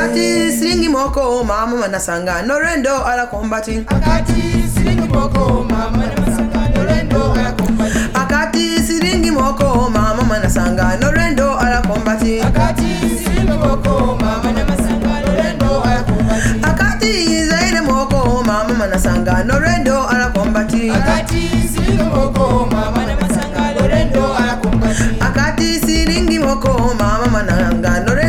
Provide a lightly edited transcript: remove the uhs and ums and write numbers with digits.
Akati siringi moko mama manasanga norendo ala kombati. Akati siringi moko mama manasanga norendo ala kombati. Akati siringi moko mama manasanga norendo ala kombati. Akati siringi moko mama manasanga norendo ala kombati. Akati zaire moko mama manasanga norendo